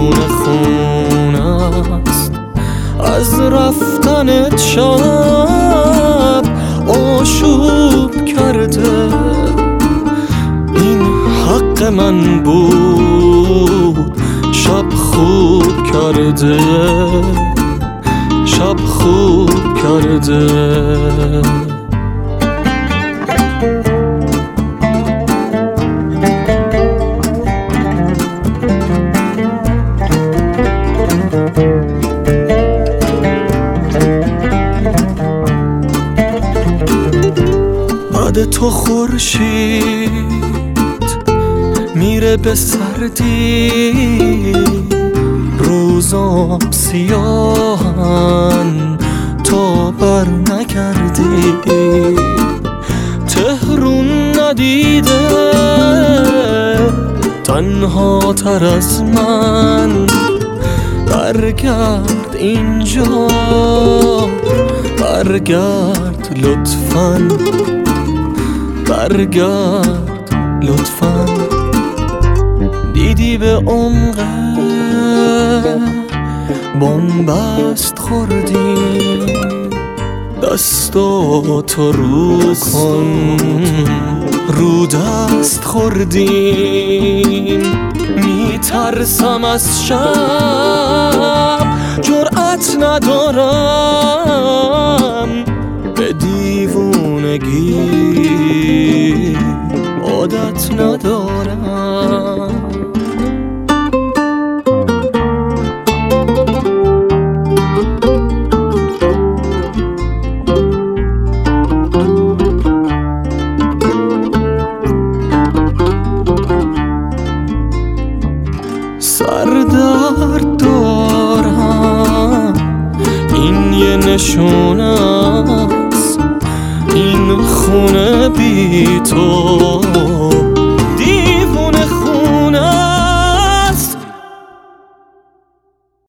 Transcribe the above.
خون است از رفتنت شب آشوب کرده. این حق من بود شب خوب کرده، شب خوب کرده. بعد تو خورشید میره به سردی، روزام سیاهن تا بر نگردی. تهرون ندیده تنها تر از من، برگرد اینجا برگرد لطفاً، برگرد لطفاً. دیدی به عمق بنبست خوردیم، دستاتو رو کن رو دست خوردیم. میترسم از شب جرأت ندارم، به دیوونگی عادت ندارم. سردرد دارم این یه نشونه است، این خونه بی تو